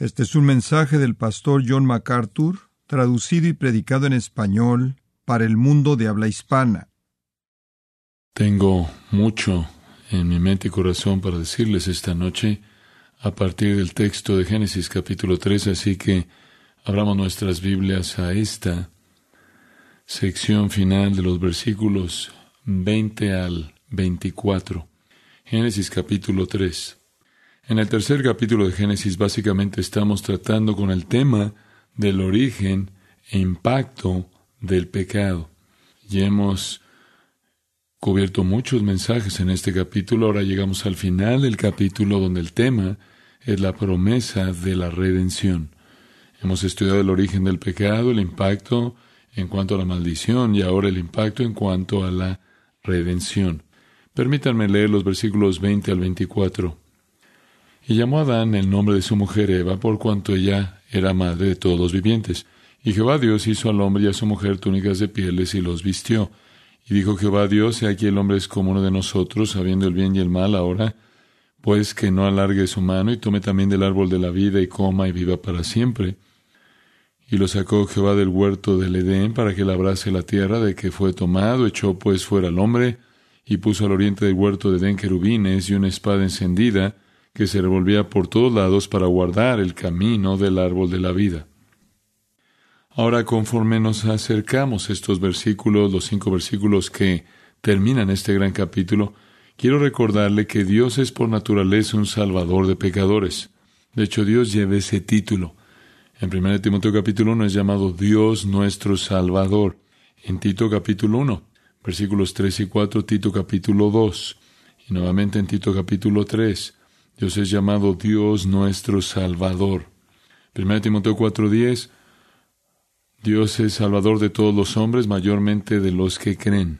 Este es un mensaje del pastor John MacArthur, traducido y predicado en español para el mundo de habla hispana. Tengo mucho en mi mente y corazón para decirles esta noche a partir del texto de Génesis capítulo 3, así que abramos nuestras Biblias a esta sección final de los versículos 20 al 24. Génesis capítulo 3. En el tercer capítulo de Génesis básicamente estamos tratando con el tema del origen e impacto del pecado. Y hemos cubierto muchos mensajes en este capítulo. Ahora llegamos al final del capítulo donde el tema es la promesa de la redención. Hemos estudiado el origen del pecado, el impacto en cuanto a la maldición y ahora el impacto en cuanto a la redención. Permítanme leer los versículos 20 al 24. Y llamó a Adán el nombre de su mujer Eva, por cuanto ella era madre de todos los vivientes. Y Jehová Dios hizo al hombre y a su mujer túnicas de pieles y los vistió. Y dijo Jehová Dios: he aquí el hombre es como uno de nosotros, sabiendo el bien y el mal. Ahora, pues, que no alargue su mano y tome también del árbol de la vida y coma y viva para siempre. Y lo sacó Jehová del huerto del Edén para que labrase la tierra de que fue tomado. Echó pues fuera al hombre y puso al oriente del huerto de Edén querubines y una espada encendida que se revolvía por todos lados para guardar el camino del árbol de la vida. Ahora, conforme nos acercamos a estos versículos, los 5 versículos que terminan este gran capítulo, quiero recordarle que Dios es por naturaleza un salvador de pecadores. De hecho, Dios lleva ese título. En 1 Timoteo capítulo 1 es llamado Dios nuestro Salvador. En Tito capítulo 1, versículos 3 y 4, Tito capítulo 2. Y nuevamente en Tito capítulo 3, Dios es llamado Dios nuestro Salvador. 1 Timoteo 4:10, Dios es Salvador de todos los hombres, mayormente de los que creen.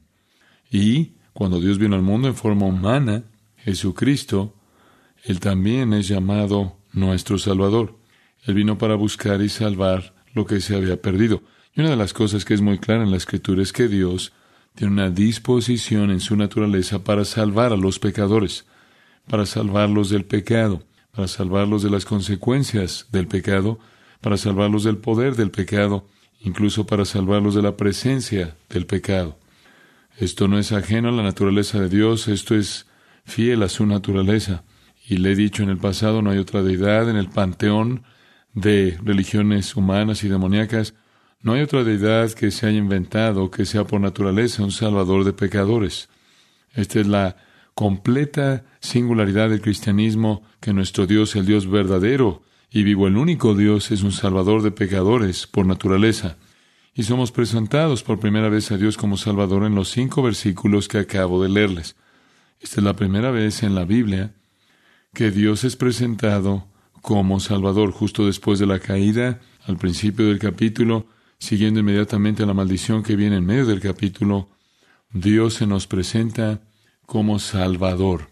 Y cuando Dios vino al mundo en forma humana, Jesucristo, Él también es llamado nuestro Salvador. Él vino para buscar y salvar lo que se había perdido. Y una de las cosas que es muy clara en la Escritura es que Dios tiene una disposición en su naturaleza para salvar a los pecadores, para salvarlos del pecado, para salvarlos de las consecuencias del pecado, para salvarlos del poder del pecado, incluso para salvarlos de la presencia del pecado. Esto no es ajeno a la naturaleza de Dios, esto es fiel a su naturaleza. Y le he dicho en el pasado, no hay otra deidad en el panteón de religiones humanas y demoníacas, no hay otra deidad que se haya inventado, que sea por naturaleza un salvador de pecadores. Esta es la completa singularidad del cristianismo, que nuestro Dios, el Dios verdadero y vivo, el único Dios, es un salvador de pecadores por naturaleza. Y somos presentados por primera vez a Dios como Salvador en los 5 versículos que acabo de leerles. Esta es la primera vez en la Biblia que Dios es presentado como Salvador, justo después de la caída, al principio del capítulo, siguiendo inmediatamente a la maldición que viene en medio del capítulo. Dios se nos presenta como Salvador.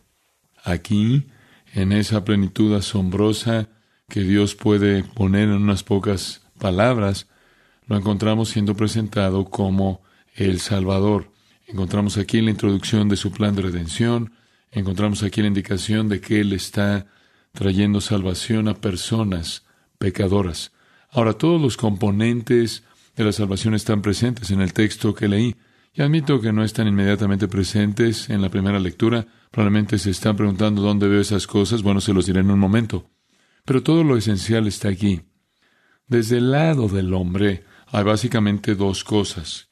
Aquí, en esa plenitud asombrosa que Dios puede poner en unas pocas palabras, lo encontramos siendo presentado como el Salvador. Encontramos aquí la introducción de su plan de redención, encontramos aquí la indicación de que Él está trayendo salvación a personas pecadoras. Ahora, todos los componentes de la salvación están presentes en el texto que leí. Y admito que no están inmediatamente presentes en la primera lectura. Probablemente se están preguntando dónde veo esas cosas. Bueno, se los diré en un momento. Pero todo lo esencial está aquí. Desde el lado del hombre hay básicamente 2 cosas: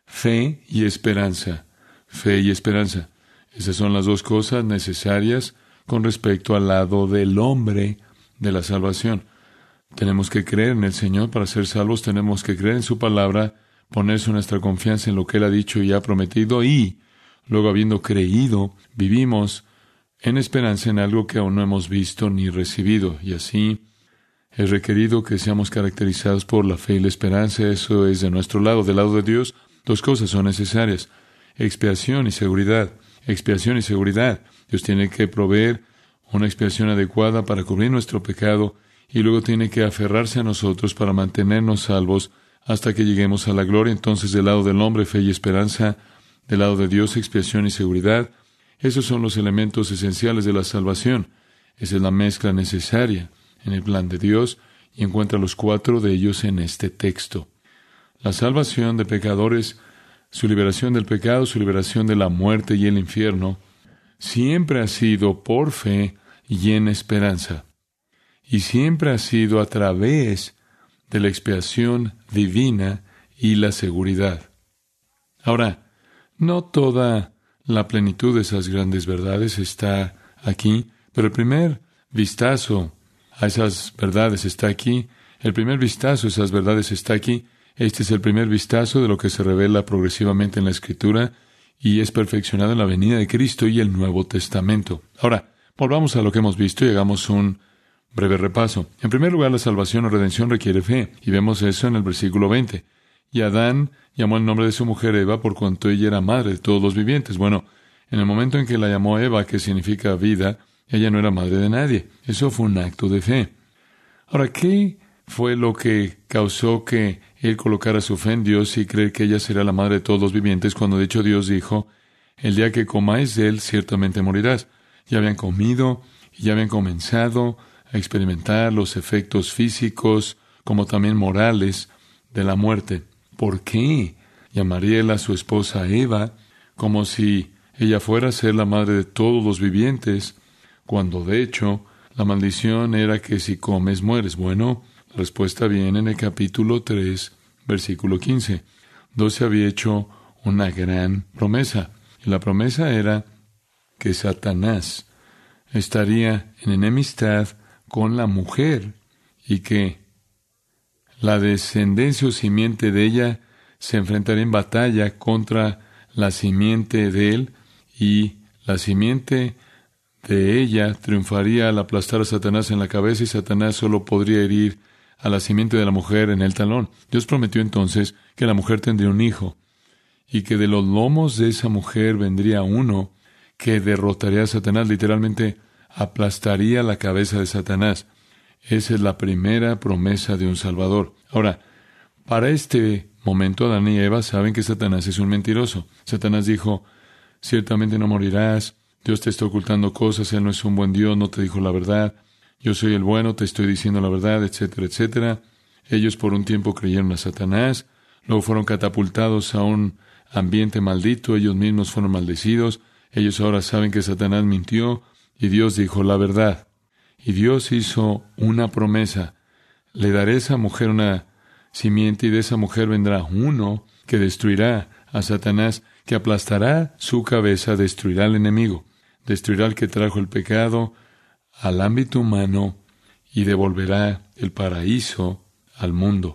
fe y esperanza. Fe y esperanza. Esas son las 2 cosas necesarias con respecto al lado del hombre de la salvación. Tenemos que creer en el Señor para ser salvos. Tenemos que creer en su palabra, ponerse nuestra confianza en lo que Él ha dicho y ha prometido, y luego, habiendo creído, vivimos en esperanza en algo que aún no hemos visto ni recibido. Y así es requerido que seamos caracterizados por la fe y la esperanza. Eso es de nuestro lado. Del lado de Dios, 2 cosas son necesarias: expiación y seguridad. Expiación y seguridad. Dios tiene que proveer una expiación adecuada para cubrir nuestro pecado, y luego tiene que aferrarse a nosotros para mantenernos salvos hasta que lleguemos a la gloria. Entonces, del lado del hombre, fe y esperanza; del lado de Dios, expiación y seguridad. Esos son los elementos esenciales de la salvación. Esa es la mezcla necesaria. en el plan de Dios, y encuentra los 4 de ellos en este texto. La salvación de pecadores, su liberación del pecado, su liberación de la muerte y el infierno, siempre ha sido por fe y en esperanza. Y siempre ha sido a través de la expiación divina y la seguridad. Ahora, no toda la plenitud de esas grandes verdades está aquí, pero el primer vistazo a esas verdades está aquí. El primer vistazo a esas verdades está aquí. Este es el primer vistazo de lo que se revela progresivamente en la Escritura y es perfeccionado en la venida de Cristo y el Nuevo Testamento. Ahora, volvamos a lo que hemos visto y hagamos un breve repaso. En primer lugar, la salvación o redención requiere fe, y vemos eso en el versículo 20. Y Adán llamó el nombre de su mujer Eva por cuanto ella era madre de todos los vivientes. Bueno, en el momento en que la llamó Eva, que significa vida, ella no era madre de nadie. Eso fue un acto de fe. Ahora, ¿qué fue lo que causó que él colocara su fe en Dios y creer que ella será la madre de todos los vivientes cuando de hecho Dios dijo, el día que comáis de él ciertamente morirás? Ya habían comido y ya habían comenzado a experimentar los efectos físicos como también morales de la muerte. ¿Por qué llamaría él a su esposa Eva como si ella fuera a ser la madre de todos los vivientes, cuando de hecho la maldición era que si comes mueres? Bueno, la respuesta viene en el capítulo 3, versículo 15. Dios se había hecho una gran promesa, y la promesa era que Satanás estaría en enemistad con la mujer y que la descendencia o simiente de ella se enfrentaría en batalla contra la simiente de él, y la simiente de ella triunfaría al aplastar a Satanás en la cabeza, y Satanás solo podría herir a la simiente de la mujer en el talón. Dios prometió entonces que la mujer tendría un hijo, y que de los lomos de esa mujer vendría uno que derrotaría a Satanás, literalmente aplastaría la cabeza de Satanás. Esa es la primera promesa de un Salvador. Ahora, para este momento, Adán y Eva saben que Satanás es un mentiroso. Satanás dijo, ciertamente no morirás, Dios te está ocultando cosas, Él no es un buen Dios, no te dijo la verdad, yo soy el bueno, te estoy diciendo la verdad, etcétera, etcétera. Ellos por un tiempo creyeron a Satanás, luego fueron catapultados a un ambiente maldito, ellos mismos fueron maldecidos, ellos ahora saben que Satanás mintió, y Dios dijo la verdad. Y Dios hizo una promesa, le daré a esa mujer una simiente, y de esa mujer vendrá uno que destruirá a Satanás, que aplastará su cabeza, destruirá al enemigo, destruirá al que trajo el pecado al ámbito humano y devolverá el paraíso al mundo.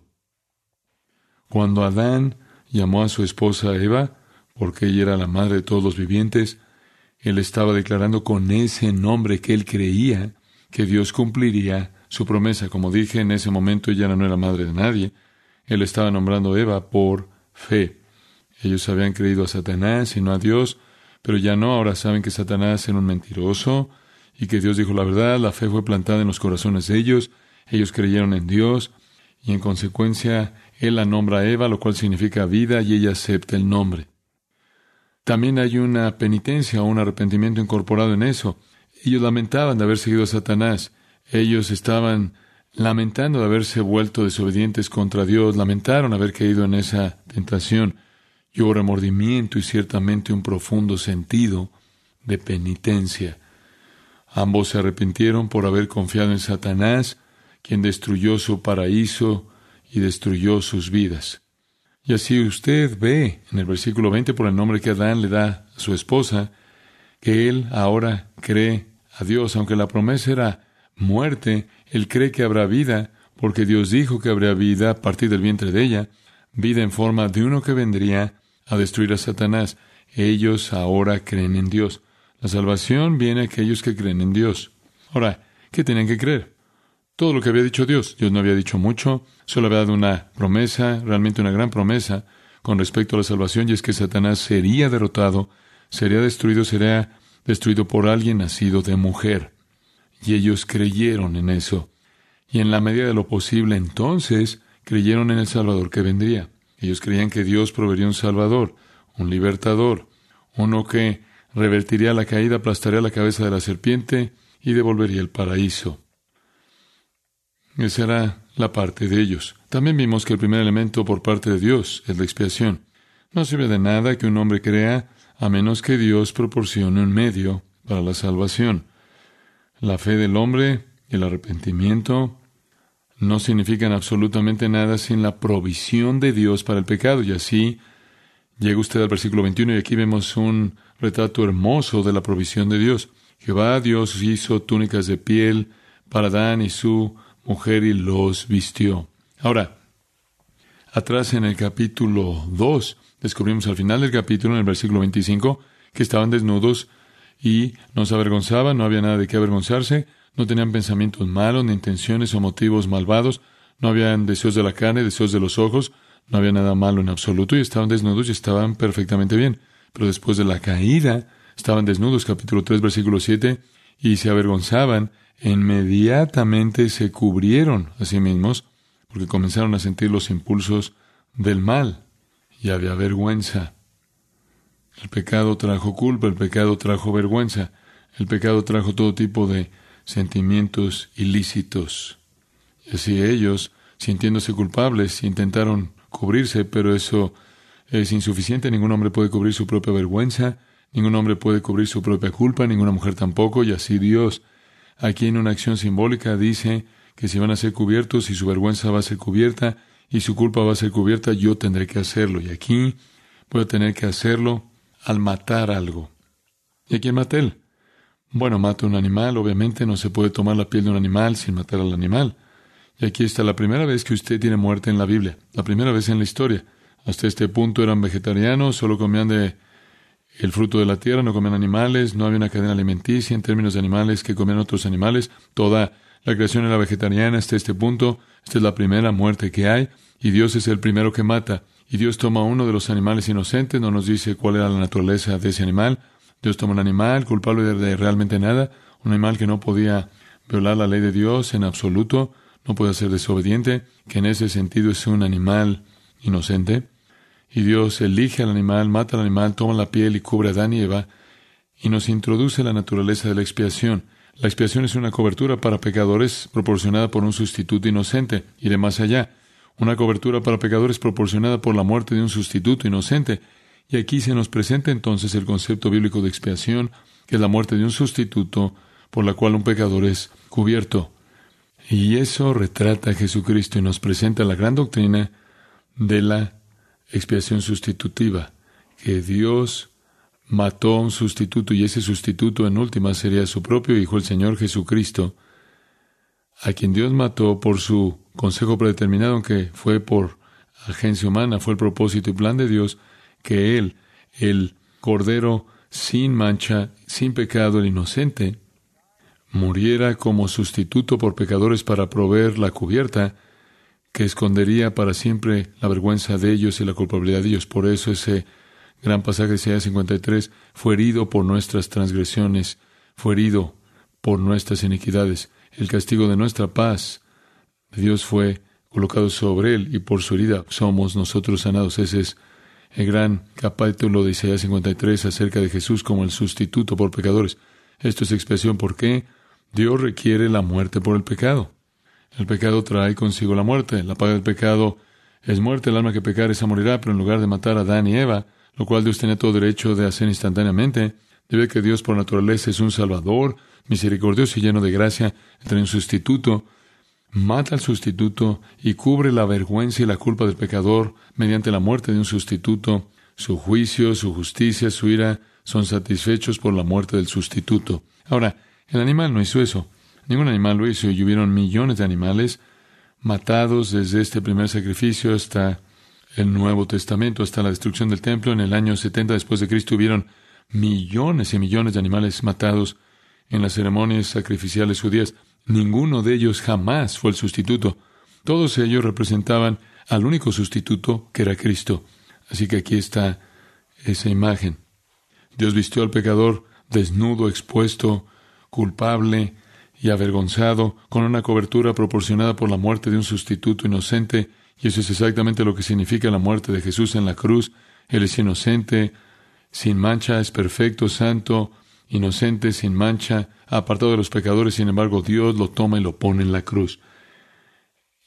Cuando Adán llamó a su esposa Eva, porque ella era la madre de todos los vivientes, él estaba declarando con ese nombre que él creía que Dios cumpliría su promesa. Como dije, en ese momento ella no era madre de nadie. Él estaba nombrando Eva por fe. Ellos habían creído a Satanás y no a Dios, pero ya no, ahora saben que Satanás era un mentiroso y que Dios dijo la verdad. La fe fue plantada en los corazones de ellos. Ellos creyeron en Dios y en consecuencia Él la nombra a Eva, lo cual significa vida, y ella acepta el nombre. También hay una penitencia o un arrepentimiento incorporado en eso. Ellos lamentaban de haber seguido a Satanás. Ellos estaban lamentando de haberse vuelto desobedientes contra Dios. Lamentaron haber caído en esa tentación. Y hubo remordimiento y ciertamente un profundo sentido de penitencia. Ambos se arrepintieron por haber confiado en Satanás, quien destruyó su paraíso y destruyó sus vidas. Y así usted ve en el versículo 20, por el nombre que Adán le da a su esposa, que él ahora cree a Dios. Aunque la promesa era muerte, él cree que habrá vida, porque Dios dijo que habría vida a partir del vientre de ella, vida en forma de uno que vendría a destruir a Satanás. Ellos ahora creen en Dios. La salvación viene a aquellos que creen en Dios. Ahora, ¿qué tienen que creer? Todo lo que había dicho Dios. Dios no había dicho mucho, solo había dado una promesa, realmente una gran promesa, con respecto a la salvación, y es que Satanás sería derrotado, sería destruido por alguien nacido de mujer. Y ellos creyeron en eso. Y en la medida de lo posible, entonces, creyeron en el Salvador que vendría. Ellos creían que Dios proveería un Salvador, un libertador, uno que revertiría la caída, aplastaría la cabeza de la serpiente y devolvería el paraíso. Esa era la parte de ellos. También vimos que el primer elemento por parte de Dios es la expiación. No sirve de nada que un hombre crea a menos que Dios proporcione un medio para la salvación. La fe del hombre y el arrepentimiento no significan absolutamente nada sin la provisión de Dios para el pecado. Y así llega usted al versículo 21 y aquí vemos un retrato hermoso de la provisión de Dios. Jehová Dios hizo túnicas de piel para Adán y su mujer y los vistió. Ahora, atrás en el capítulo 2, descubrimos al final del capítulo, en el versículo 25, que estaban desnudos y no se avergonzaban, no había nada de qué avergonzarse, no tenían pensamientos malos, ni intenciones o motivos malvados, no habían deseos de la carne, deseos de los ojos, no había nada malo en absoluto, y estaban desnudos y estaban perfectamente bien. Pero después de la caída, estaban desnudos, capítulo 3, versículo 7, y se avergonzaban, inmediatamente se cubrieron a sí mismos, porque comenzaron a sentir los impulsos del mal, y había vergüenza. El pecado trajo culpa, el pecado trajo vergüenza, el pecado trajo todo tipo de sentimientos ilícitos. Y así ellos, sintiéndose culpables, intentaron cubrirse, pero eso es insuficiente. Ningún hombre puede cubrir su propia vergüenza, ningún hombre puede cubrir su propia culpa, ninguna mujer tampoco, y así Dios, aquí en una acción simbólica, dice que si van a ser cubiertos, y su vergüenza va a ser cubierta, y su culpa va a ser cubierta, yo tendré que hacerlo. Y aquí voy a tener que hacerlo al matar algo. ¿Y a quién mata él? Bueno, mata un animal. Obviamente no se puede tomar la piel de un animal sin matar al animal. Y aquí está la primera vez que usted tiene muerte en la Biblia. La primera vez en la historia. Hasta este punto eran vegetarianos, solo comían de el fruto de la tierra, no comían animales, no había una cadena alimenticia en términos de animales que comían otros animales. Toda la creación era vegetariana hasta este punto. Esta es la primera muerte que hay, y Dios es el primero que mata. Y Dios toma uno de los animales inocentes, no nos dice cuál era la naturaleza de ese animal. Dios toma un animal culpable de realmente nada, un animal que no podía violar la ley de Dios en absoluto, no puede ser desobediente, que en ese sentido es un animal inocente. Y Dios elige al animal, mata al animal, toma la piel y cubre a Adán y Eva, y nos introduce la naturaleza de la expiación. La expiación es una cobertura para pecadores proporcionada por un sustituto inocente. Iré más allá. Una cobertura para pecadores proporcionada por la muerte de un sustituto inocente. Y aquí se nos presenta entonces el concepto bíblico de expiación, que es la muerte de un sustituto por la cual un pecador es cubierto. Y eso retrata a Jesucristo y nos presenta la gran doctrina de la expiación sustitutiva, que Dios mató a un sustituto, y ese sustituto en última sería su propio Hijo, el Señor Jesucristo, a quien Dios mató por su consejo predeterminado, aunque fue por agencia humana, fue el propósito y plan de Dios, que Él, el Cordero sin mancha, sin pecado, el inocente, muriera como sustituto por pecadores para proveer la cubierta que escondería para siempre la vergüenza de ellos y la culpabilidad de ellos. Por eso ese gran pasaje de Isaías 53, fue herido por nuestras transgresiones, fue herido por nuestras iniquidades. El castigo de nuestra paz, Dios fue colocado sobre él, y por su herida somos nosotros sanados. Ese es el gran capítulo de Isaías 53 acerca de Jesús como el sustituto por pecadores. Esto es expresión porque Dios requiere la muerte por el pecado. El pecado trae consigo la muerte. La paga del pecado es muerte. El alma que pecare esa morirá, pero en lugar de matar a Adán y Eva, lo cual Dios tenía todo derecho de hacer instantáneamente, debe que Dios por naturaleza es un Salvador, misericordioso y lleno de gracia, trae un sustituto, mata al sustituto y cubre la vergüenza y la culpa del pecador mediante la muerte de un sustituto. Su juicio, su justicia, su ira son satisfechos por la muerte del sustituto. Ahora, el animal no hizo eso. Ningún animal lo hizo, y hubieron millones de animales matados desde este primer sacrificio hasta el Nuevo Testamento, hasta la destrucción del templo. En el año 70 después de Cristo hubieron millones y millones de animales matados en las ceremonias sacrificiales judías. Ninguno de ellos jamás fue el sustituto. Todos ellos representaban al único sustituto, que era Cristo. Así que aquí está esa imagen. Dios vistió al pecador desnudo, expuesto, culpable y avergonzado, con una cobertura proporcionada por la muerte de un sustituto inocente. Y eso es exactamente lo que significa la muerte de Jesús en la cruz. Él es inocente, sin mancha, es perfecto, santo, inocente, sin mancha, apartado de los pecadores. Sin embargo, Dios lo toma y lo pone en la cruz.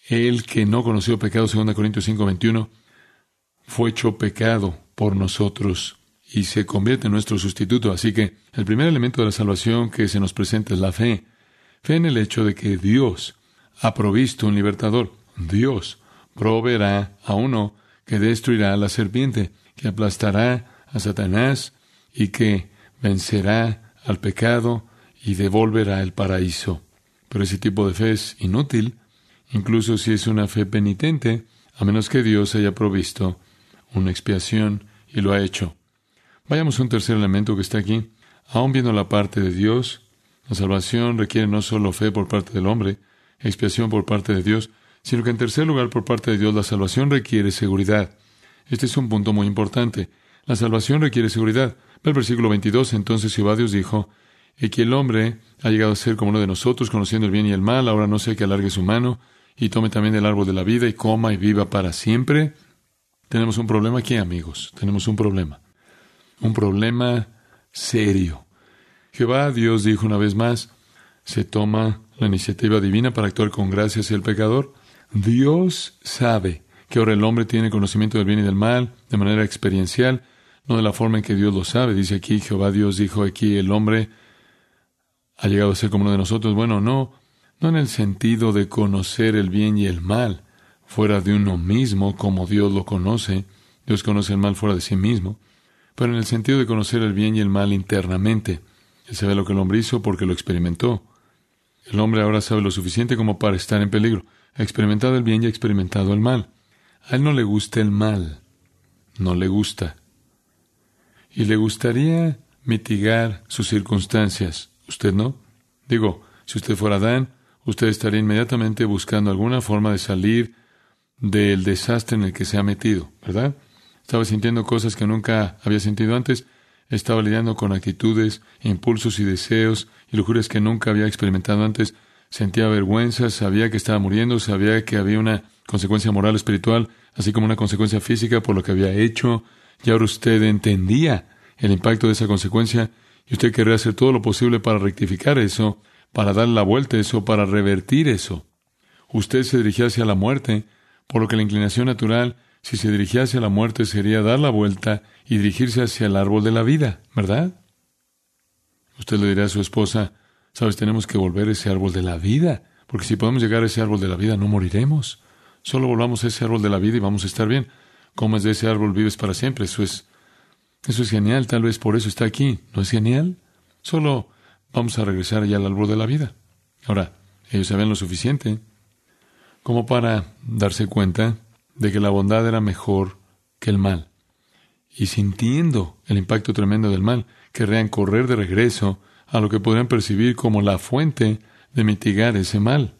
Él que no conoció pecado, 2 Corintios 5:21, fue hecho pecado por nosotros y se convierte en nuestro sustituto. Así que el primer elemento de la salvación que se nos presenta es la fe. Fe en el hecho de que Dios ha provisto un libertador. Dios proveerá a uno que destruirá a la serpiente, que aplastará a Satanás y que vencerá al pecado y devolverá el paraíso. Pero ese tipo de fe es inútil, incluso si es una fe penitente, a menos que Dios haya provisto una expiación y lo ha hecho. Vayamos a un tercer elemento que está aquí. Aún viendo la parte de Dios, la salvación requiere no solo fe por parte del hombre, expiación por parte de Dios, sino que en tercer lugar, por parte de Dios, la salvación requiere seguridad. Este es un punto muy importante. La salvación requiere seguridad. Ve el versículo 22. Entonces Jehová Dios dijo: y que el hombre ha llegado a ser como uno de nosotros, conociendo el bien y el mal. Ahora no sé que alargue su mano y tome también del árbol de la vida y coma y viva para siempre. Tenemos un problema aquí, amigos. Tenemos un problema. Un problema serio. Jehová Dios dijo una vez más, se toma la iniciativa divina para actuar con gracia hacia el pecador. Dios sabe que ahora el hombre tiene conocimiento del bien y del mal de manera experiencial, no de la forma en que Dios lo sabe. Dice aquí, Jehová Dios dijo aquí, el hombre ha llegado a ser como uno de nosotros. Bueno, no en el sentido de conocer el bien y el mal fuera de uno mismo, como Dios lo conoce. Dios conoce el mal fuera de sí mismo. Pero en el sentido de conocer el bien y el mal internamente. Él sabe lo que el hombre hizo porque lo experimentó. El hombre ahora sabe lo suficiente como para estar en peligro. Ha experimentado el bien y ha experimentado el mal. A él no le gusta el mal. No le gusta. Y le gustaría mitigar sus circunstancias. ¿Usted no? Digo, si usted fuera Adán, usted estaría inmediatamente buscando alguna forma de salir del desastre en el que se ha metido, ¿verdad? Estaba sintiendo cosas que nunca había sentido antes. Estaba lidiando con actitudes, impulsos y deseos y lujurias que nunca había experimentado antes. Sentía vergüenza, sabía que estaba muriendo, sabía que había una consecuencia moral, espiritual, así como una consecuencia física por lo que había hecho. Y ahora usted entendía el impacto de esa consecuencia y usted querría hacer todo lo posible para rectificar eso, para dar la vuelta a eso, para revertir eso. Usted se dirigía hacia la muerte, por lo que la inclinación natural, si se dirigía hacia la muerte, sería dar la vuelta y dirigirse hacia el árbol de la vida, ¿verdad? Usted le dirá a su esposa, sabes, tenemos que volver a ese árbol de la vida, porque si podemos llegar a ese árbol de la vida, no moriremos. Solo volvamos a ese árbol de la vida y vamos a estar bien. Comes de ese árbol, vives para siempre. Eso es genial, tal vez por eso está aquí. ¿No es genial? Solo vamos a regresar ya al árbol de la vida. Ahora, ellos sabían lo suficiente como para darse cuenta de que la bondad era mejor que el mal. Y sintiendo el impacto tremendo del mal, querrían correr de regreso a lo que podrían percibir como la fuente de mitigar ese mal.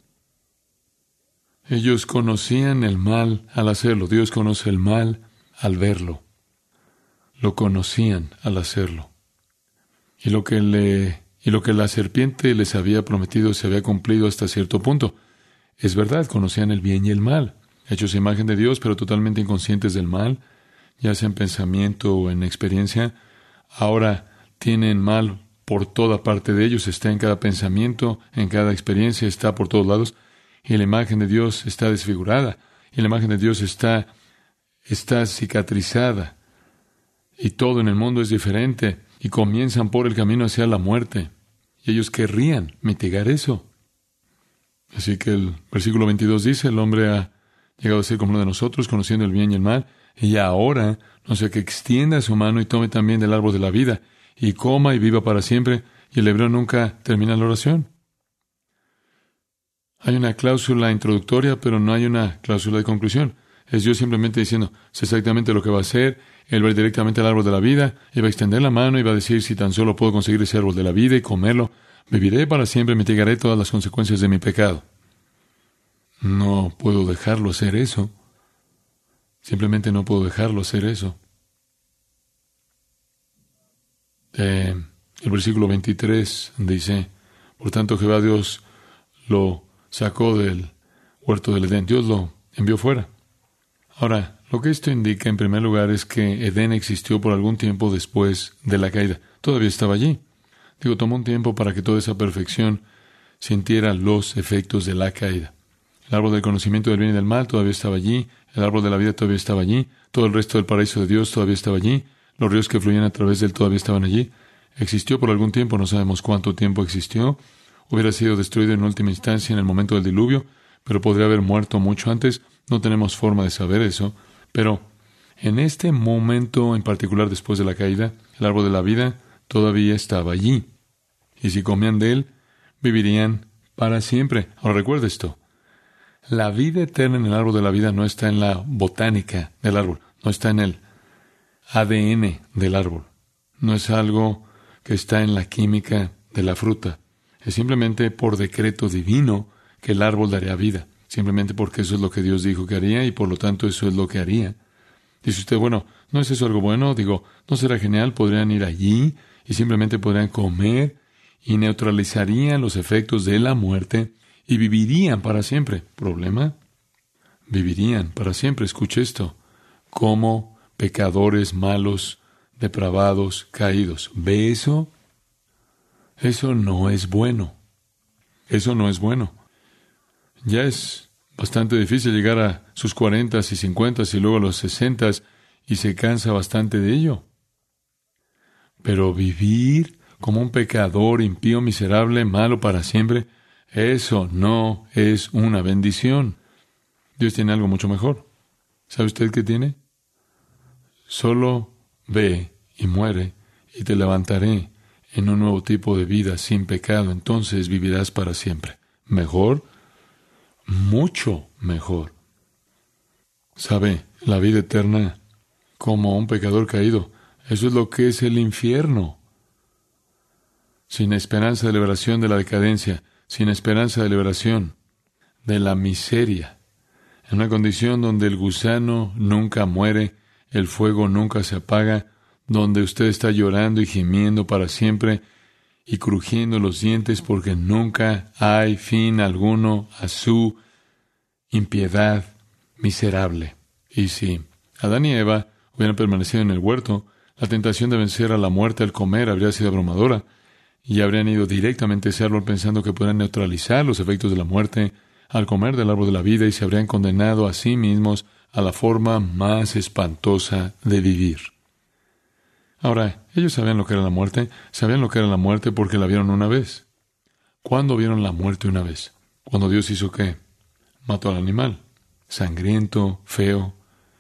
Ellos conocían el mal al hacerlo. Dios conoce el mal al verlo. Lo conocían al hacerlo. Y lo que la serpiente les había prometido se había cumplido hasta cierto punto. Es verdad, conocían el bien y el mal, hechos a imagen de Dios, pero totalmente inconscientes del mal, ya sea en pensamiento o en experiencia. Ahora tienen mal por toda parte de ellos, está en cada pensamiento, en cada experiencia, está por todos lados, y la imagen de Dios está desfigurada, y la imagen de Dios está cicatrizada, y todo en el mundo es diferente, y comienzan por el camino hacia la muerte, y ellos querrían mitigar eso. Así que el versículo 22 dice, el hombre ha llegado a ser como uno de nosotros, conociendo el bien y el mal, y ahora, no sea que extienda su mano y tome también del árbol de la vida, y coma y viva para siempre. Y el hebreo nunca termina la oración. Hay una cláusula introductoria, pero no hay una cláusula de conclusión. Es Dios simplemente diciendo, sé exactamente lo que va a hacer. Él va a ir directamente al árbol de la vida, y va a extender la mano y va a decir, si tan solo puedo conseguir ese árbol de la vida y comerlo, viviré para siempre, mitigaré todas las consecuencias de mi pecado. No puedo dejarlo hacer eso. Simplemente no puedo dejarlo hacer eso. El versículo 23 dice, por tanto Jehová Dios lo sacó del huerto del Edén. Dios lo envió fuera. Ahora, lo que esto indica en primer lugar es que Edén existió por algún tiempo después de la caída. Todavía estaba allí. Tomó un tiempo para que toda esa perfección sintiera los efectos de la caída. El árbol del conocimiento del bien y del mal todavía estaba allí. El árbol de la vida todavía estaba allí. Todo el resto del paraíso de Dios todavía estaba allí. Los ríos que fluían a través de él todavía estaban allí. Existió por algún tiempo, no sabemos cuánto tiempo existió. Hubiera sido destruido en última instancia en el momento del diluvio, pero podría haber muerto mucho antes. No tenemos forma de saber eso. Pero en este momento en particular, después de la caída, el árbol de la vida todavía estaba allí. Y si comían de él, vivirían para siempre. Ahora recuerda esto. La vida eterna en el árbol de la vida no está en la botánica del árbol, no está en el ADN del árbol. No es algo que está en la química de la fruta. Es simplemente por decreto divino que el árbol daría vida. Simplemente porque eso es lo que Dios dijo que haría y por lo tanto eso es lo que haría. Dice usted, bueno, ¿no es eso algo bueno? Digo, ¿no será genial? Podrían ir allí y simplemente podrían comer y neutralizarían los efectos de la muerte y vivirían para siempre. ¿Problema? Vivirían para siempre. Escuche esto. Como pecadores malos, depravados, caídos. ¿Ve eso? Eso no es bueno. Eso no es bueno. Ya es bastante difícil llegar a sus 40 y 50 y luego a los 60 y se cansa bastante de ello. Pero vivir como un pecador, impío, miserable, malo para siempre, eso no es una bendición. Dios tiene algo mucho mejor. ¿Sabe usted qué tiene? Solo ve y muere y te levantaré en un nuevo tipo de vida sin pecado. Entonces vivirás para siempre. ¿Mejor? Mucho mejor. ¿Sabe? La vida eterna como un pecador caído. Eso es lo que es el infierno. Sin esperanza de liberación de la decadencia, sin esperanza de liberación de la miseria, en una condición donde el gusano nunca muere, el fuego nunca se apaga, donde usted está llorando y gimiendo para siempre y crujiendo los dientes porque nunca hay fin alguno a su impiedad miserable. Y si Adán y Eva hubieran permanecido en el huerto, la tentación de vencer a la muerte al comer habría sido abrumadora y habrían ido directamente a ese árbol pensando que podrían neutralizar los efectos de la muerte al comer del árbol de la vida y se habrían condenado a sí mismos a la forma más espantosa de vivir. Ahora, ellos sabían lo que era la muerte, porque la vieron una vez. ¿Cuándo vieron la muerte una vez? Cuando Dios hizo ¿qué? Mató al animal, sangriento, feo.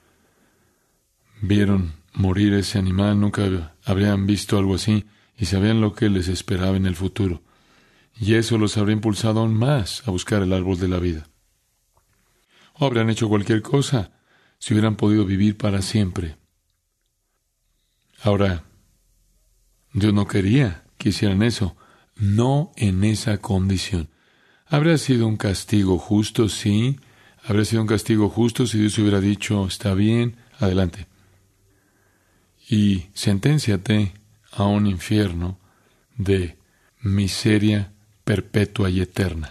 Vieron morir ese animal, nunca habrían visto algo así y sabían lo que les esperaba en el futuro. Y eso los habría impulsado aún más a buscar el árbol de la vida. O habrían hecho cualquier cosa si hubieran podido vivir para siempre. Ahora, Dios no quería que hicieran eso, no en esa condición. ¿Habría sido un castigo justo? Sí. ¿Habría sido un castigo justo si Dios hubiera dicho, está bien, adelante? Y senténciate a un infierno de miseria perpetua y eterna.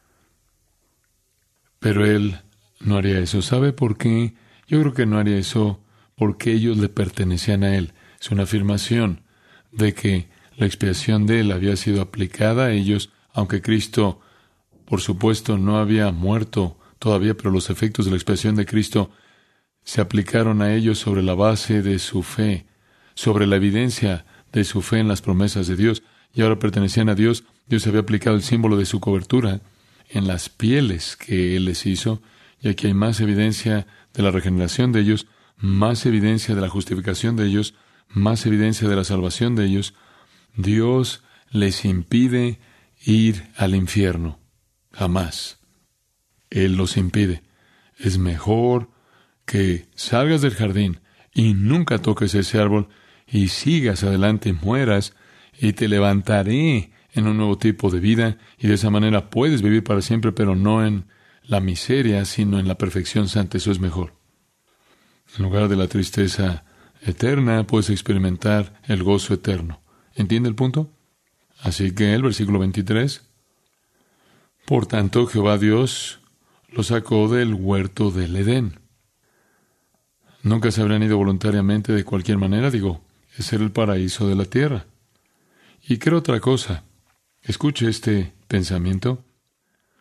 Pero Él no haría eso. ¿Sabe por qué? Yo creo que no haría eso porque ellos le pertenecían a Él. Es una afirmación de que la expiación de Él había sido aplicada a ellos, aunque Cristo, por supuesto, no había muerto todavía, pero los efectos de la expiación de Cristo se aplicaron a ellos sobre la base de su fe, sobre la evidencia de su fe en las promesas de Dios, y ahora pertenecían a Dios. Dios había aplicado el símbolo de su cobertura en las pieles que Él les hizo, y aquí hay más evidencia de la regeneración de ellos, más evidencia de la justificación de ellos, más evidencia de la salvación de ellos. Dios les impide ir al infierno. Jamás. Él los impide. Es mejor que salgas del jardín y nunca toques ese árbol y sigas adelante y mueras y te levantaré en un nuevo tipo de vida y de esa manera puedes vivir para siempre, pero no en la miseria, sino en la perfección santa. Eso es mejor. En lugar de la tristeza eterna, puedes experimentar el gozo eterno. ¿Entiende el punto? Así que el versículo 23. Por tanto, Jehová Dios los sacó del huerto del Edén. Nunca se habrían ido voluntariamente de cualquier manera, ese era el paraíso de la tierra. Y creo otra cosa. Escuche este pensamiento.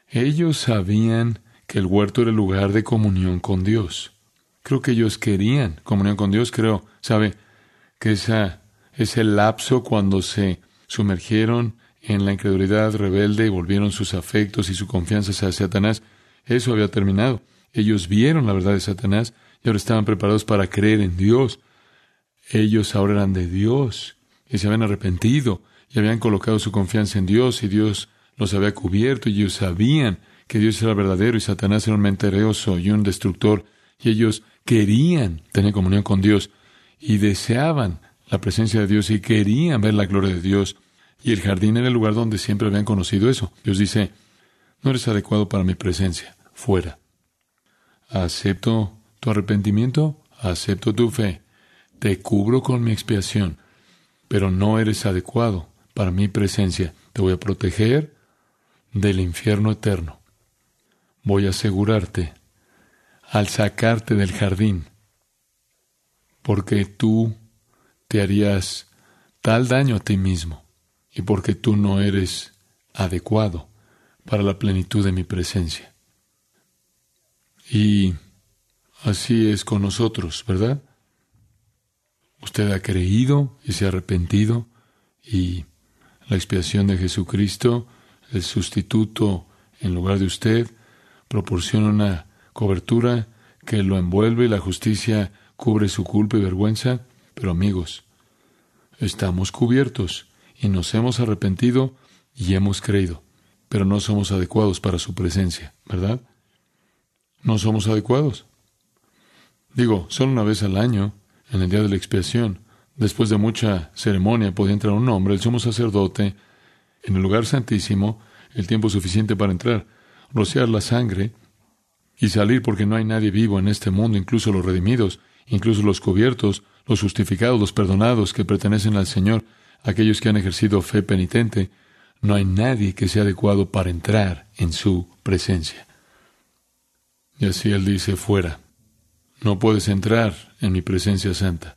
Ellos sabían que el huerto era el lugar de comunión con Dios. Creo que ellos querían comunión con Dios. ¿Sabe? Que ese lapso cuando se sumergieron en la incredulidad rebelde y volvieron sus afectos y su confianza hacia Satanás, eso había terminado. Ellos vieron la verdad de Satanás y ahora estaban preparados para creer en Dios. Ellos ahora eran de Dios y se habían arrepentido y habían colocado su confianza en Dios y Dios los había cubierto y ellos sabían que Dios era verdadero y Satanás era un mentiroso y un destructor y ellos querían tener comunión con Dios y deseaban la presencia de Dios y querían ver la gloria de Dios. Y el jardín era el lugar donde siempre habían conocido eso. Dios dice, no eres adecuado para mi presencia, fuera. Acepto tu arrepentimiento, acepto tu fe, te cubro con mi expiación, pero no eres adecuado para mi presencia. Te voy a proteger del infierno eterno. Voy a asegurarte al sacarte del jardín, porque tú te harías tal daño a ti mismo y porque tú no eres adecuado para la plenitud de mi presencia. Y así es con nosotros, ¿verdad? Usted ha creído y se ha arrepentido y la expiación de Jesucristo, el sustituto en lugar de usted, proporciona una cobertura que lo envuelve y la justicia cubre su culpa y vergüenza. Pero amigos, estamos cubiertos y nos hemos arrepentido y hemos creído, pero no somos adecuados para su presencia, ¿verdad? No somos adecuados. Solo una vez al año, en el día de la expiación, después de mucha ceremonia, podía entrar un hombre, el sumo sacerdote, en el lugar santísimo, el tiempo suficiente para entrar, rociar la sangre y salir, porque no hay nadie vivo en este mundo, incluso los redimidos, incluso los cubiertos, los justificados, los perdonados que pertenecen al Señor, aquellos que han ejercido fe penitente. No hay nadie que sea adecuado para entrar en su presencia. Y así Él dice, fuera. No puedes entrar en mi presencia santa.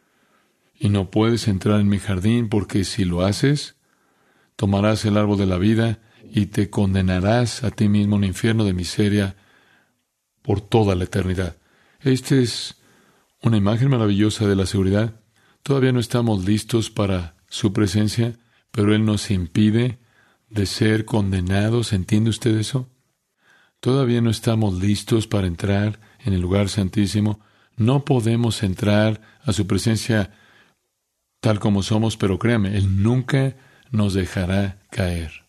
Y no puedes entrar en mi jardín, porque si lo haces, tomarás el árbol de la vida y te condenarás a ti mismo a un infierno de miseria por toda la eternidad. Esta es una imagen maravillosa de la seguridad. Todavía no estamos listos para su presencia, pero Él nos impide de ser condenados. ¿Entiende usted eso? Todavía no estamos listos para entrar en el lugar santísimo. No podemos entrar a su presencia tal como somos, pero créame, Él nunca nos dejará caer.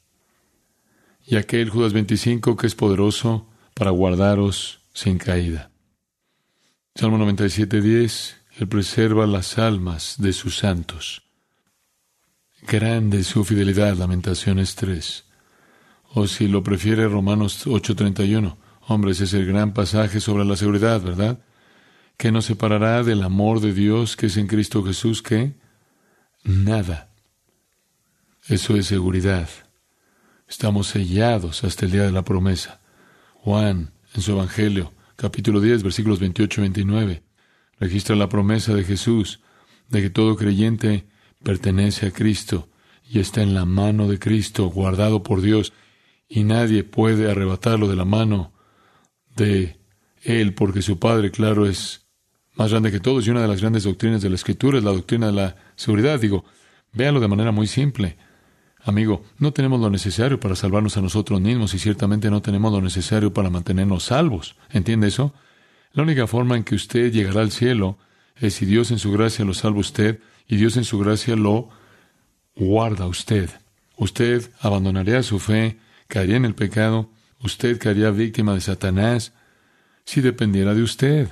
Y aquel Judas 25 que es poderoso para guardaros sin caída. Salmo 97:10, Él preserva las almas de sus santos. Grande es su fidelidad, Lamentaciones 3. O si lo prefiere, Romanos 8:31. Hombres, es el gran pasaje sobre la seguridad, ¿verdad? ¿Qué nos separará del amor de Dios que es en Cristo Jesús? ¿Qué? Nada. Eso es seguridad. Estamos sellados hasta el día de la promesa. Juan, en su Evangelio, capítulo 10, versículos 28 y 29, registra la promesa de Jesús de que todo creyente pertenece a Cristo y está en la mano de Cristo, guardado por Dios, y nadie puede arrebatarlo de la mano de Él, porque su Padre, claro, es más grande que todos, y una de las grandes doctrinas de la Escritura es la doctrina de la seguridad. Véalo de manera muy simple. Amigo, no tenemos lo necesario para salvarnos a nosotros mismos y ciertamente no tenemos lo necesario para mantenernos salvos. ¿Entiende eso? La única forma en que usted llegará al cielo es si Dios en su gracia lo salva a usted y Dios en su gracia lo guarda a usted. Usted abandonaría su fe, caería en el pecado, usted caería víctima de Satanás si dependiera de usted.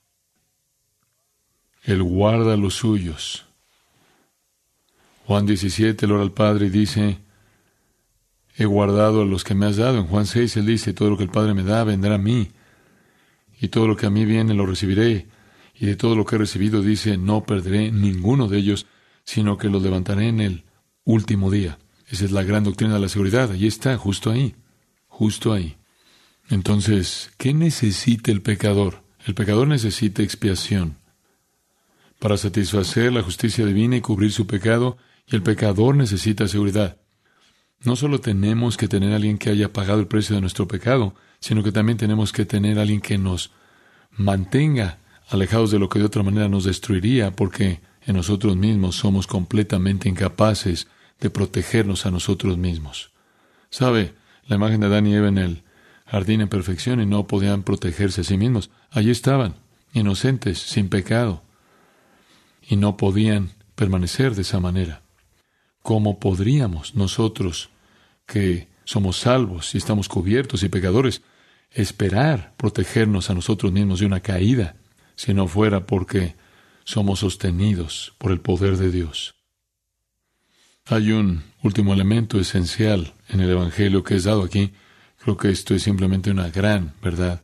Él guarda a los suyos. Juan 17, Él ora al Padre y dice, he guardado a los que me has dado. En Juan 6, Él dice, todo lo que el Padre me da vendrá a mí, y todo lo que a mí viene lo recibiré. Y de todo lo que he recibido, dice, no perderé ninguno de ellos, sino que los levantaré en el último día. Esa es la gran doctrina de la seguridad. Allí está, justo ahí. Justo ahí. Entonces, ¿qué necesita el pecador? El pecador necesita expiación para satisfacer la justicia divina y cubrir su pecado, y el pecador necesita seguridad. No solo tenemos que tener a alguien que haya pagado el precio de nuestro pecado, sino que también tenemos que tener a alguien que nos mantenga alejados de lo que de otra manera nos destruiría, porque en nosotros mismos somos completamente incapaces de protegernos a nosotros mismos. ¿Sabe? La imagen de Adán y Eva en el jardín en perfección y no podían protegerse a sí mismos. Allí estaban, inocentes, sin pecado, y no podían permanecer de esa manera. ¿Cómo podríamos nosotros, que somos salvos y estamos cubiertos y pecadores, esperar protegernos a nosotros mismos de una caída, si no fuera porque somos sostenidos por el poder de Dios? Hay un último elemento esencial en el Evangelio que es dado aquí. Creo que esto es simplemente una gran verdad.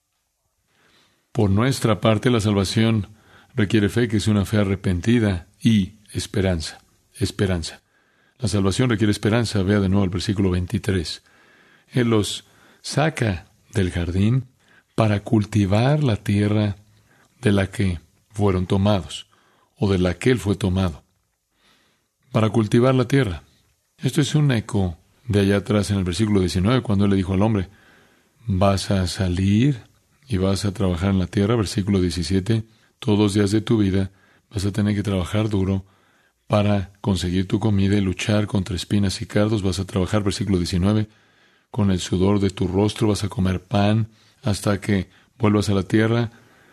Por nuestra parte, la salvación requiere fe, que es una fe arrepentida, y esperanza. Esperanza. La salvación requiere esperanza. Vea de nuevo el versículo 23. Él los saca del jardín para cultivar la tierra de la que fueron tomados, o de la que él fue tomado. Para cultivar la tierra. Esto es un eco de allá atrás en el versículo 19, cuando él le dijo al hombre, vas a salir y vas a trabajar en la tierra. Versículo 17, todos los días de tu vida vas a tener que trabajar duro para conseguir tu comida y luchar contra espinas y cardos. Vas a trabajar, versículo 19, con el sudor de tu rostro vas a comer pan hasta que vuelvas a la tierra,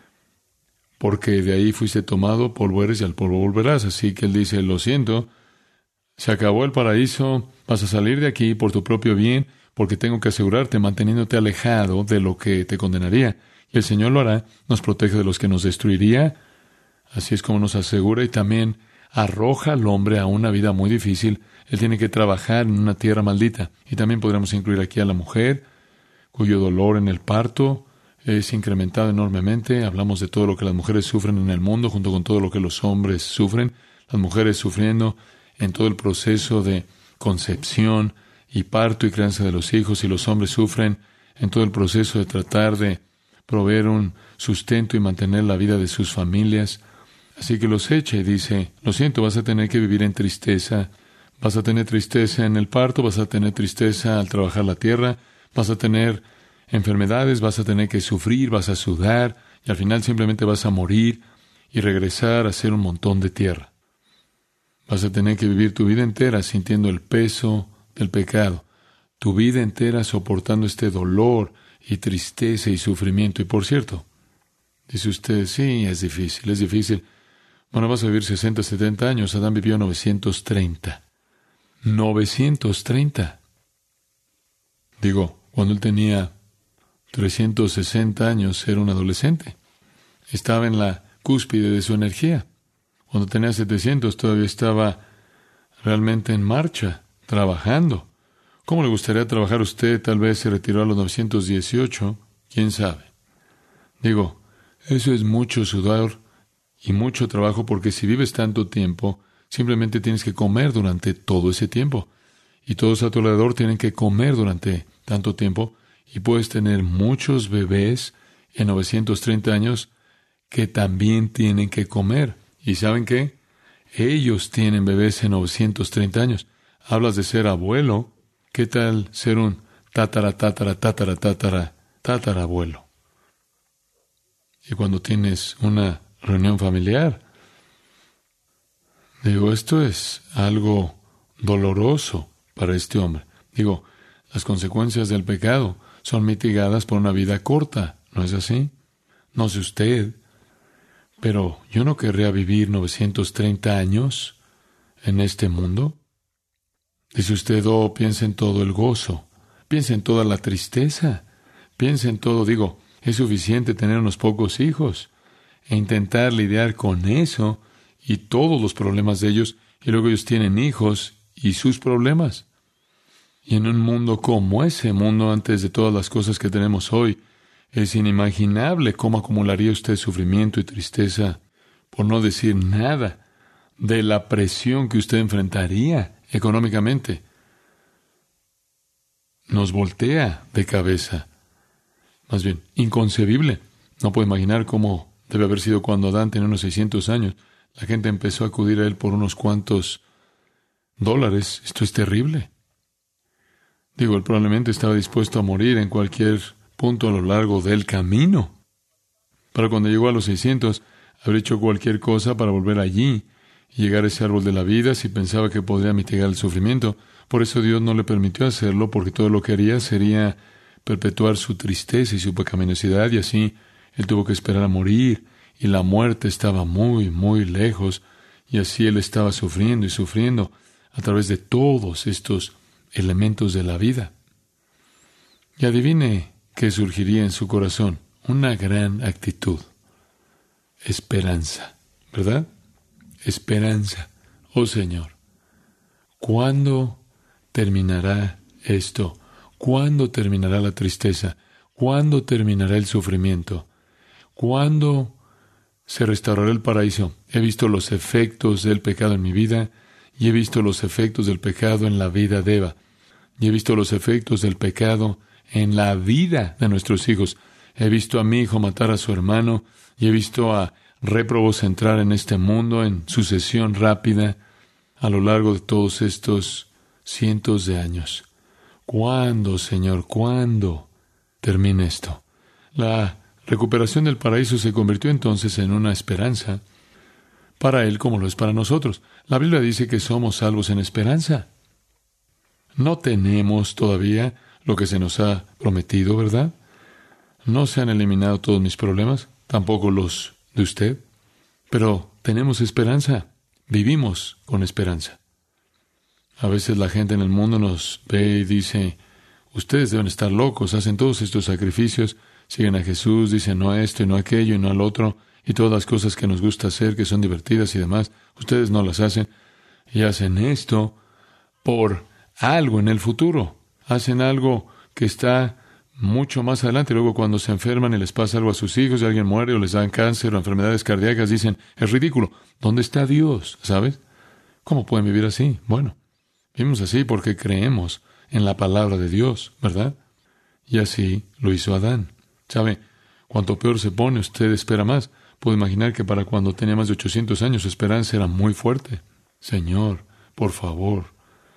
porque de ahí fuiste tomado, polvo eres y al polvo volverás. Así que él dice, lo siento, se acabó el paraíso, vas a salir de aquí por tu propio bien, porque tengo que asegurarte manteniéndote alejado de lo que te condenaría. Y el Señor lo hará, nos protege de los que nos destruiría. Así es como nos asegura, y también arroja al hombre a una vida muy difícil. Él tiene que trabajar en una tierra maldita. Y también podríamos incluir aquí a la mujer, cuyo dolor en el parto es incrementado enormemente. Hablamos de todo lo que las mujeres sufren en el mundo, junto con todo lo que los hombres sufren. Las mujeres sufriendo en todo el proceso de concepción y parto y crianza de los hijos, y los hombres sufren en todo el proceso de tratar de proveer un sustento y mantener la vida de sus familias. Así que los echa y dice, lo siento, vas a tener que vivir en tristeza, vas a tener tristeza en el parto, vas a tener tristeza al trabajar la tierra, vas a tener enfermedades, vas a tener que sufrir, vas a sudar, y al final simplemente vas a morir y regresar a ser un montón de tierra. Vas a tener que vivir tu vida entera sintiendo el peso del pecado, tu vida entera soportando este dolor y tristeza y sufrimiento. Y por cierto, dice usted, sí, es difícil. Bueno, vas a vivir 60, 70 años. Adán vivió 930. 930. Digo, cuando él tenía 360 años, era un adolescente. Estaba en la cúspide de su energía. Cuando tenía 700, todavía estaba realmente en marcha, trabajando. ¿Cómo le gustaría trabajar usted? Tal vez se retiró a los 918, quién sabe. Digo, eso es mucho sudor y mucho trabajo, porque si vives tanto tiempo, simplemente tienes que comer durante todo ese tiempo. Y todos a tu alrededor tienen que comer durante tanto tiempo. Y puedes tener muchos bebés en 930 años que también tienen que comer. ¿Y saben qué? Ellos tienen bebés en 930 años. Hablas de ser abuelo. ¿Qué tal ser un tatarabuelo? Y cuando tienes una reunión familiar, digo, esto es algo doloroso para este hombre. Digo, las consecuencias del pecado son mitigadas por una vida corta, ¿no es así? No sé usted, pero yo no querría vivir 930 años en este mundo. Dice usted, piensa en todo el gozo, piensa en toda la tristeza, piensa en todo. Digo, es suficiente tener unos pocos hijos e intentar lidiar con eso y todos los problemas de ellos, y luego ellos tienen hijos y sus problemas. Y en un mundo como ese mundo, antes de todas las cosas que tenemos hoy, es inimaginable cómo acumularía usted sufrimiento y tristeza, por no decir nada de la presión que usted enfrentaría económicamente. Nos voltea de cabeza. Más bien, inconcebible. No puedo imaginar cómo debe haber sido cuando Adán tenía unos 600 años. La gente empezó a acudir a él por unos cuantos $. Esto es terrible. Él probablemente estaba dispuesto a morir en cualquier punto a lo largo del camino. Pero cuando llegó a los 600, habría hecho cualquier cosa para volver allí y llegar a ese árbol de la vida si pensaba que podría mitigar el sufrimiento. Por eso Dios no le permitió hacerlo, porque todo lo que haría sería perpetuar su tristeza y su pecaminosidad, y así él tuvo que esperar a morir, y la muerte estaba muy, muy lejos, y así él estaba sufriendo y sufriendo a través de todos estos elementos de la vida. Y adivine qué surgiría en su corazón: una gran actitud. Esperanza, ¿verdad? Esperanza. Oh Señor, ¿cuándo terminará esto? ¿Cuándo terminará la tristeza? ¿Cuándo terminará el sufrimiento? ¿Cuándo se restaurará el paraíso? He visto los efectos del pecado en mi vida, y he visto los efectos del pecado en la vida de Eva, y he visto los efectos del pecado en la vida de nuestros hijos. He visto a mi hijo matar a su hermano, y he visto a réprobos entrar en este mundo en sucesión rápida a lo largo de todos estos cientos de años. ¿Cuándo, Señor, cuándo termine esto? La recuperación del paraíso se convirtió entonces en una esperanza para Él como lo es para nosotros. La Biblia dice que somos salvos en esperanza. No tenemos todavía lo que se nos ha prometido, ¿verdad? No se han eliminado todos mis problemas, tampoco los de usted, pero tenemos esperanza. Vivimos con esperanza. A veces la gente en el mundo nos ve y dice: ustedes deben estar locos, hacen todos estos sacrificios, siguen a Jesús, dicen no a esto y no a aquello y no al otro, y todas las cosas que nos gusta hacer, que son divertidas y demás, ustedes no las hacen, y hacen esto por algo en el futuro, hacen algo que está mucho más adelante. Luego cuando se enferman y les pasa algo a sus hijos, y alguien muere o les dan cáncer o enfermedades cardíacas, dicen: es ridículo, ¿dónde está Dios? ¿Sabes? ¿Cómo pueden vivir así? Bueno, vivimos así porque creemos en la palabra de Dios, ¿verdad? Y así lo hizo Adán. ¿Sabe? Cuanto peor se pone, usted espera más. Puedo imaginar que para cuando tenía más de 800 años, su esperanza era muy fuerte. Señor, por favor,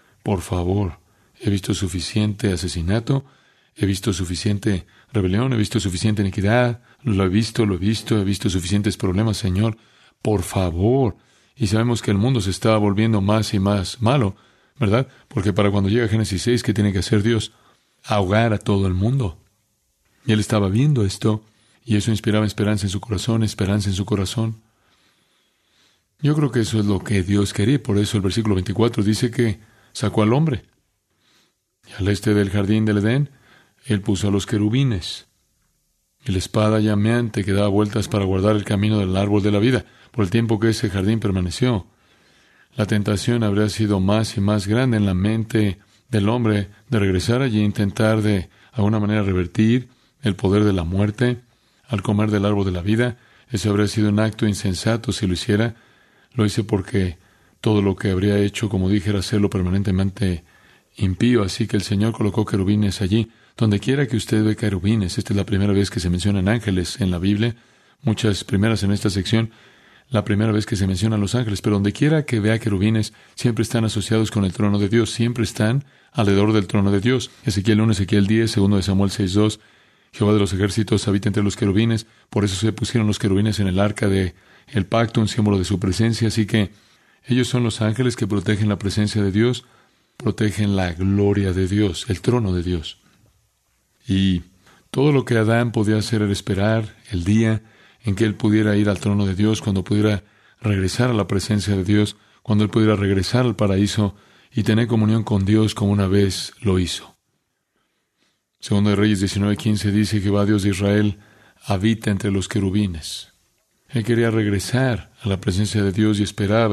he visto suficiente asesinato, he visto suficiente rebelión, he visto suficiente iniquidad, he visto suficientes problemas, Señor, por favor. Y sabemos que el mundo se está volviendo más y más malo, ¿verdad? Porque para cuando llega Génesis 6, ¿qué tiene que hacer Dios? Ahogar a todo el mundo. Y Él estaba viendo esto, y eso inspiraba esperanza en su corazón. Yo creo que eso es lo que Dios quería. Por eso el versículo 24 dice que sacó al hombre. Y al este del jardín del Edén, Él puso a los querubines. Y la espada llameante que daba vueltas para guardar el camino del árbol de la vida, por el tiempo que ese jardín permaneció. La tentación habría sido más y más grande en la mente del hombre de regresar allí e intentar de alguna manera revertir el poder de la muerte al comer del árbol de la vida. Ese habría sido un acto insensato si lo hiciera. Lo hice porque todo lo que habría hecho, como dije, era hacerlo permanentemente impío. Así que el Señor colocó querubines allí. Donde quiera que usted ve querubines, esta es la primera vez que se mencionan ángeles en la Biblia, muchas primeras en esta sección, la primera vez que se mencionan los ángeles, pero donde quiera que vea querubines, siempre están asociados con el trono de Dios, siempre están alrededor del trono de Dios. Ezequiel 1, Ezequiel 10, 2 de Samuel 6:2, Jehová de los ejércitos habita entre los querubines, por eso se pusieron los querubines en el arca de el pacto, un símbolo de su presencia. Así que ellos son los ángeles que protegen la presencia de Dios, protegen la gloria de Dios, el trono de Dios. Y todo lo que Adán podía hacer era esperar el día en que él pudiera ir al trono de Dios, cuando pudiera regresar a la presencia de Dios, cuando él pudiera regresar al paraíso y tener comunión con Dios como una vez lo hizo. Segundo de Reyes 19:15 dice: Jehová Dios de Israel habita entre los querubines. Él quería regresar a la presencia de Dios y esperaba.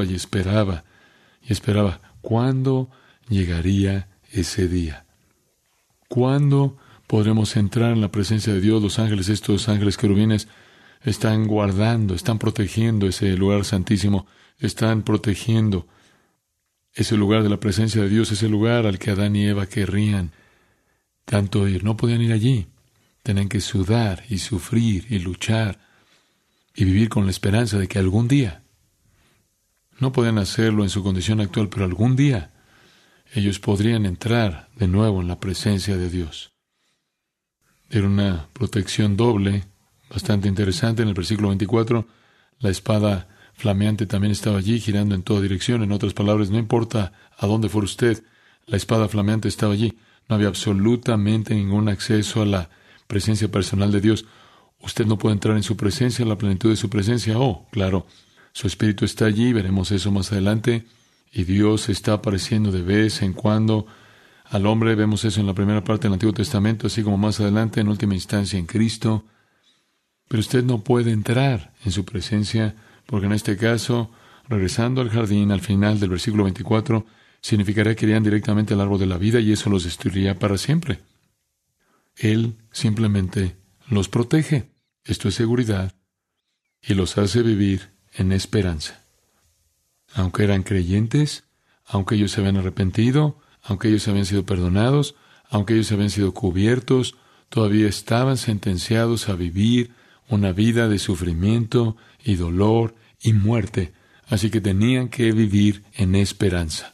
¿Cuándo llegaría ese día? ¿Cuándo podremos entrar en la presencia de Dios? Los ángeles, estos ángeles querubines, están guardando, están protegiendo ese lugar santísimo, están protegiendo ese lugar de la presencia de Dios, ese lugar al que Adán y Eva querrían tanto ir. No podían ir allí. Tenían que sudar y sufrir y luchar y vivir con la esperanza de que algún día, no podían hacerlo en su condición actual, pero algún día ellos podrían entrar de nuevo en la presencia de Dios. Era una protección doble, bastante interesante. En el versículo 24, la espada flameante también estaba allí, girando en toda dirección. En otras palabras, no importa a dónde fuera usted, la espada flameante estaba allí. No había absolutamente ningún acceso a la presencia personal de Dios. Usted no puede entrar en su presencia, en la plenitud de su presencia. Oh, claro, su espíritu está allí, veremos eso más adelante. Y Dios está apareciendo de vez en cuando al hombre. Vemos eso en la primera parte del Antiguo Testamento, así como más adelante, en última instancia, en Cristo. Pero usted no puede entrar en su presencia, porque en este caso, regresando al jardín, al final del versículo 24, significaría que irían directamente al árbol de la vida y eso los destruiría para siempre. Él simplemente los protege. Esto es seguridad y los hace vivir en esperanza. Aunque eran creyentes, aunque ellos se habían arrepentido, aunque ellos habían sido perdonados, aunque ellos habían sido cubiertos, todavía estaban sentenciados a vivir una vida de sufrimiento y dolor y muerte, así que tenían que vivir en esperanza.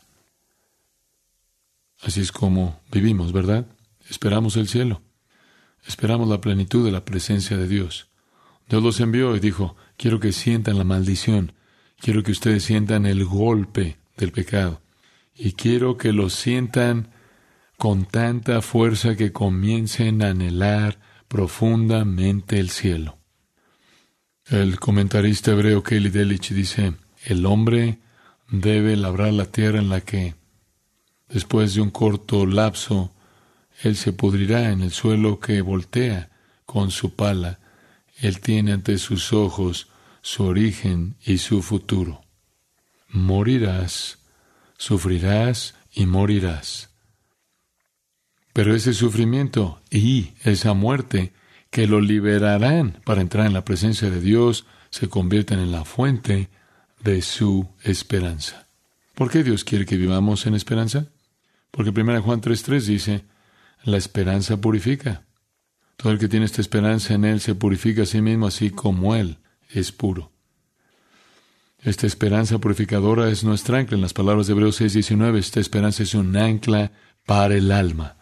Así es como vivimos, ¿verdad? Esperamos el cielo. Esperamos la plenitud de la presencia de Dios. Dios los envió y dijo, quiero que sientan la maldición, quiero que ustedes sientan el golpe del pecado, y quiero que lo sientan con tanta fuerza que comiencen a anhelar profundamente el cielo. El comentarista hebreo Kelly Delich dice, el hombre debe labrar la tierra en la que, después de un corto lapso, él se pudrirá en el suelo que voltea con su pala. Él tiene ante sus ojos su origen y su futuro. Morirás, sufrirás y morirás. Pero ese sufrimiento y esa muerte que lo liberarán para entrar en la presencia de Dios se convierten en la fuente de su esperanza. ¿Por qué Dios quiere que vivamos en esperanza? Porque 1 Juan 3:3 dice, la esperanza purifica. Todo el que tiene esta esperanza en Él se purifica a sí mismo, así como Él es puro. Esta esperanza purificadora es nuestra ancla. En las palabras de Hebreos 6:19, esta esperanza es un ancla para el alma.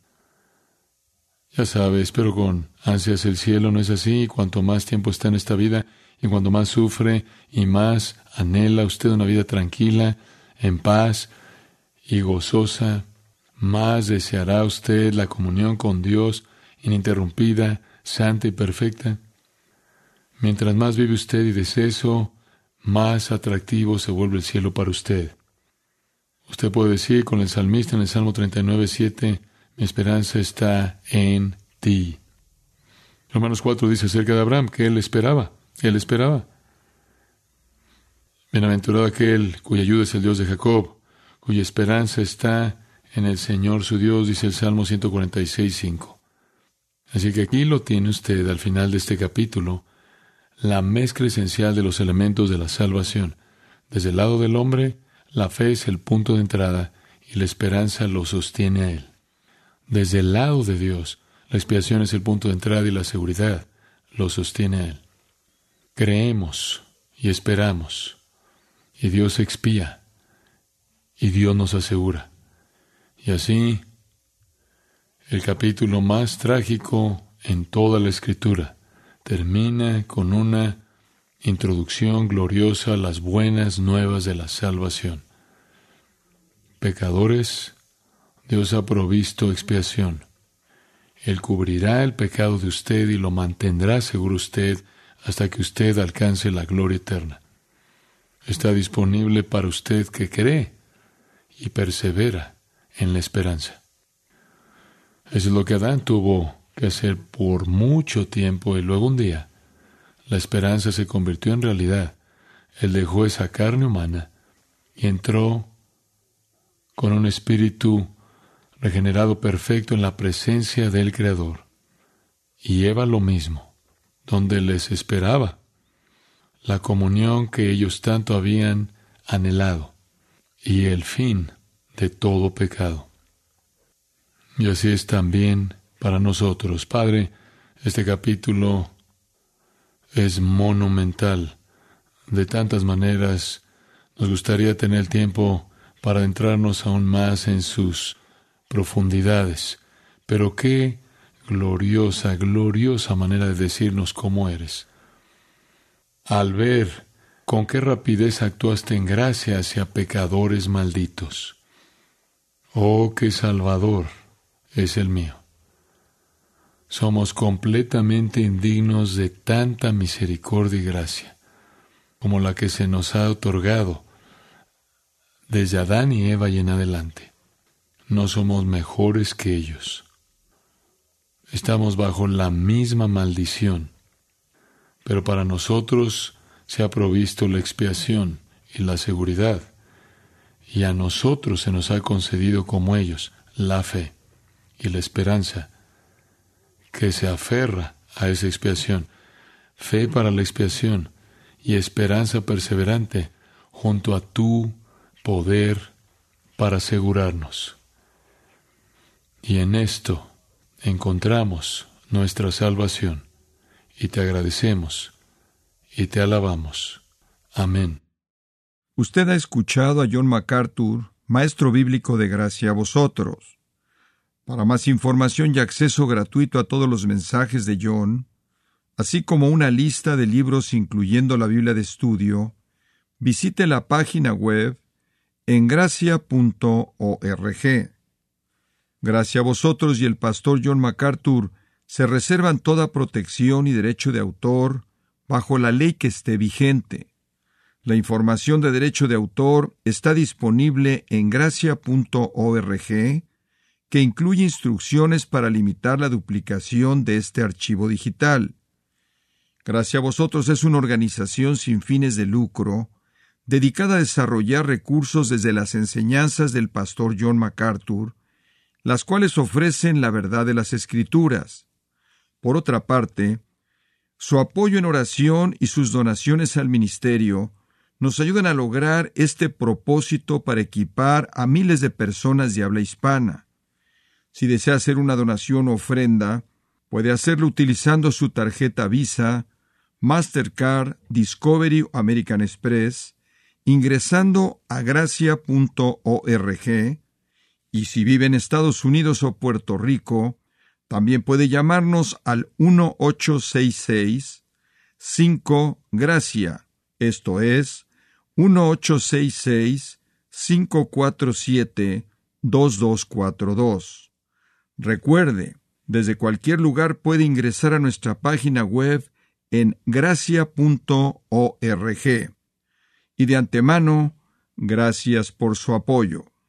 Ya sabe, espero con ansias el cielo, ¿no es así? Cuanto más tiempo está en esta vida y cuanto más sufre y más anhela usted una vida tranquila, en paz y gozosa, más deseará usted la comunión con Dios ininterrumpida, santa y perfecta. Mientras más vive usted y desea eso, más atractivo se vuelve el cielo para usted. Usted puede decir con el salmista en el Salmo 39:7, mi esperanza está en ti. Romanos 4 dice acerca de Abraham que él esperaba. Bienaventurado aquel cuya ayuda es el Dios de Jacob, cuya esperanza está en el Señor su Dios, dice el Salmo 146:5. Así que aquí lo tiene usted al final de este capítulo, la mezcla esencial de los elementos de la salvación. Desde el lado del hombre, la fe es el punto de entrada y la esperanza lo sostiene a él. Desde el lado de Dios, la expiación es el punto de entrada y la seguridad lo sostiene a él. Creemos y esperamos, y Dios expía, y Dios nos asegura. Y así, el capítulo más trágico en toda la Escritura termina con una introducción gloriosa a las buenas nuevas de la salvación. Pecadores, Dios ha provisto expiación. Él cubrirá el pecado de usted y lo mantendrá seguro usted hasta que usted alcance la gloria eterna. Está disponible para usted que cree y persevera en la esperanza. Eso es lo que Adán tuvo que hacer por mucho tiempo y luego un día la esperanza se convirtió en realidad. Él dejó esa carne humana y entró con un espíritu regenerado perfecto en la presencia del Creador. Y Eva lo mismo, donde les esperaba la comunión que ellos tanto habían anhelado y el fin de todo pecado. Y así es también para nosotros. Padre, este capítulo es monumental. De tantas maneras, nos gustaría tener el tiempo para adentrarnos aún más en sus profundidades. Pero qué gloriosa, gloriosa manera de decirnos cómo eres. Al ver con qué rapidez actuaste en gracia hacia pecadores malditos. Oh, qué Salvador es el mío. Somos completamente indignos de tanta misericordia y gracia como la que se nos ha otorgado desde Adán y Eva y en adelante. No somos mejores que ellos. Estamos bajo la misma maldición, pero para nosotros se ha provisto la expiación y la seguridad, y a nosotros se nos ha concedido como ellos la fe y la esperanza que se aferra a esa expiación. Fe para la expiación y esperanza perseverante junto a tu poder para asegurarnos. Y en esto encontramos nuestra salvación, y te agradecemos y te alabamos. Amén. Usted ha escuchado a John MacArthur, maestro bíblico de Gracia a Vosotros. Para más información y acceso gratuito a todos los mensajes de John, así como una lista de libros incluyendo la Biblia de estudio, visite la página web en gracia.org. Gracia a Vosotros y el pastor John MacArthur se reservan toda protección y derecho de autor bajo la ley que esté vigente. La información de derecho de autor está disponible en gracia.org, que incluye instrucciones para limitar la duplicación de este archivo digital. Gracia a Vosotros es una organización sin fines de lucro, dedicada a desarrollar recursos desde las enseñanzas del pastor John MacArthur, las cuales ofrecen la verdad de las Escrituras. Por otra parte, su apoyo en oración y sus donaciones al ministerio nos ayudan a lograr este propósito para equipar a miles de personas de habla hispana. Si desea hacer una donación o ofrenda, puede hacerlo utilizando su tarjeta Visa, Mastercard, Discovery o American Express, ingresando a gracia.org, y si vive en Estados Unidos o Puerto Rico, también puede llamarnos al 1-866-5-GRACIA, esto es, 1-866-547-2242. Recuerde, desde cualquier lugar puede ingresar a nuestra página web en gracia.org. Y de antemano, gracias por su apoyo.